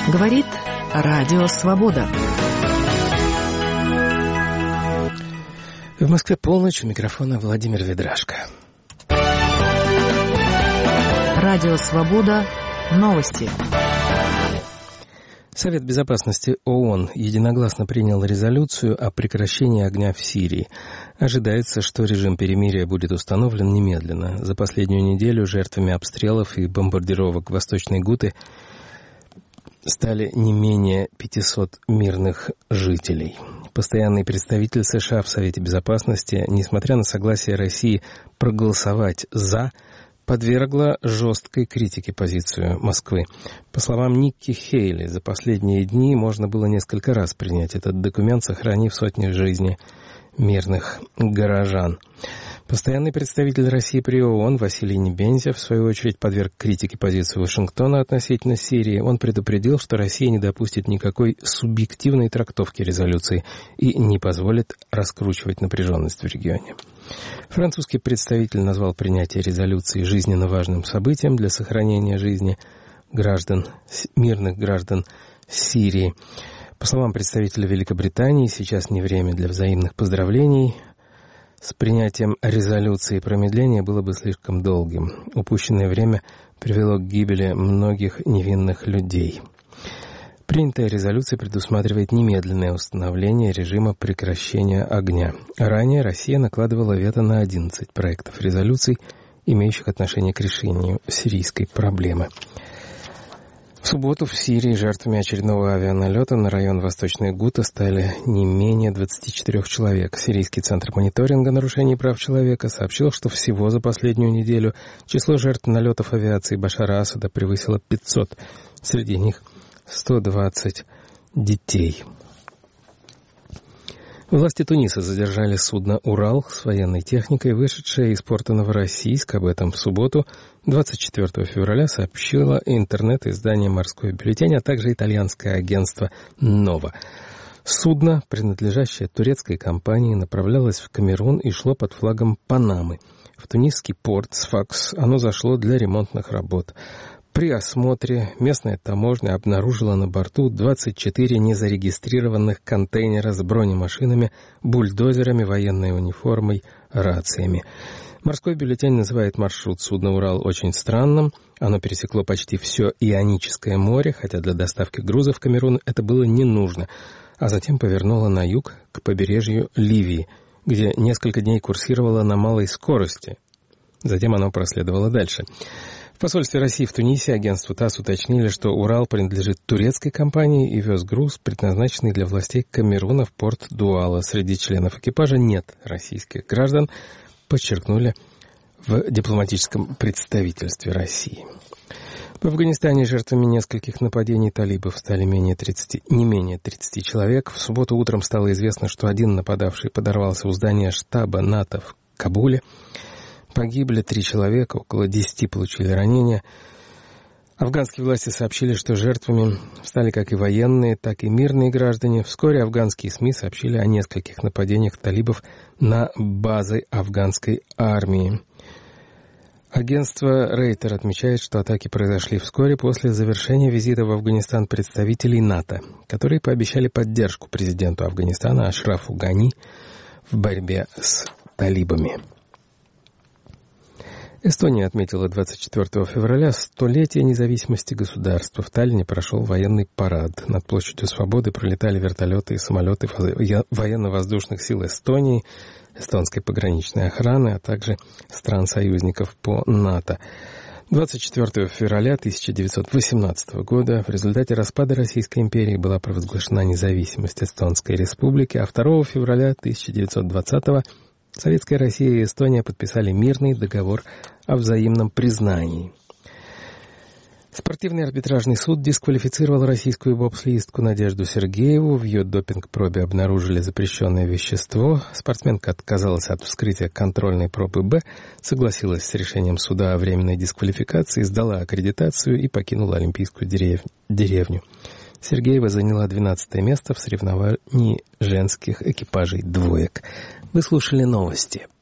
Говорит Радио Свобода. В Москве полночь, у микрофона Владимир Ведрашко. Радио Свобода. Новости. Совет Безопасности ООН единогласно принял резолюцию о прекращении огня в Сирии. Ожидается, что режим перемирия будет установлен немедленно. За последнюю неделю жертвами обстрелов и бомбардировок Восточной Гуты стали не менее 500 мирных жителей. Постоянный представитель США в Совете Безопасности, несмотря на согласие России проголосовать «за», подвергла жесткой критике позицию Москвы. По словам Никки Хейли, за последние дни можно было несколько раз принять этот документ, сохранив сотни жизней мирных горожан. Постоянный представитель России при ООН Василий Небензя, в свою очередь, подверг критике позицию Вашингтона относительно Сирии. Он предупредил, что Россия не допустит никакой субъективной трактовки резолюции и не позволит раскручивать напряженность в регионе. Французский представитель назвал принятие резолюции жизненно важным событием для сохранения жизни мирных граждан Сирии. По словам представителя Великобритании, сейчас не время для взаимных поздравлений. С принятием резолюции промедление было бы слишком долгим. Упущенное время привело к гибели многих невинных людей. Принятая резолюция предусматривает немедленное установление режима прекращения огня. Ранее Россия накладывала вето на 11 проектов резолюций, имеющих отношение к решению сирийской проблемы. В субботу в Сирии жертвами очередного авианалета на район Восточной Гуты стали не менее 24 человек. Сирийский центр мониторинга нарушений прав человека сообщил, что всего за последнюю неделю число жертв налетов авиации Башара Асада превысило 500. Среди них 120 детей. Власти Туниса задержали судно «Урал» с военной техникой, вышедшее из порта Новороссийск. Об этом в субботу, 24 февраля, сообщило интернет-издание «Морской бюллетень», а также итальянское агентство «Нова». Судно, принадлежащее турецкой компании, направлялось в Камерун и шло под флагом Панамы. В тунисский порт Сфакс оно зашло для ремонтных работ. При осмотре местная таможня обнаружила на борту 24 незарегистрированных контейнера с бронемашинами, бульдозерами, военной униформой, рациями. Морской бюллетень называет маршрут судна «Урал» очень странным. Оно пересекло почти все Ионическое море, хотя для доставки грузов в Камерун это было не нужно, а затем повернуло на юг к побережью Ливии, где несколько дней курсировало на малой скорости. Затем оно проследовало дальше. В посольстве России в Тунисе агентству ТАСС уточнили, что «Урал» принадлежит турецкой компании и вез груз, предназначенный для властей Камеруна, в порт Дуала. Среди членов экипажа нет российских граждан, подчеркнули в дипломатическом представительстве России. В Афганистане жертвами нескольких нападений талибов стали не менее 30 человек. В субботу утром стало известно, что один нападавший подорвался у здания штаба НАТО в Кабуле. Погибли 3 человека, около 10 получили ранения. Афганские власти сообщили, что жертвами стали как и военные, так и мирные граждане. Вскоре афганские СМИ сообщили о нескольких нападениях талибов на базы афганской армии. Агентство Рейтер отмечает, что атаки произошли вскоре после завершения визита в Афганистан представителей НАТО, которые пообещали поддержку президенту Афганистана Ашрафу Гани в борьбе с талибами. Эстония отметила 24 февраля 100-летие независимости государства. В Таллине прошел военный парад. Над площадью Свободы пролетали вертолеты и самолеты военно-воздушных сил Эстонии, эстонской пограничной охраны, а также стран-союзников по НАТО. 24 февраля 1918 года в результате распада Российской империи была провозглашена независимость Эстонской республики, а 2 февраля 1920 года Советская Россия и Эстония подписали мирный договор о взаимном признании. Спортивный арбитражный суд дисквалифицировал российскую бобслеистку Надежду Сергееву. В ее допинг-пробе обнаружили запрещенное вещество. Спортсменка отказалась от вскрытия контрольной пробы «Б», согласилась с решением суда о временной дисквалификации, сдала аккредитацию и покинула Олимпийскую деревню. Сергеева заняла 12 место в соревновании женских экипажей двоек. Вы слушали новости.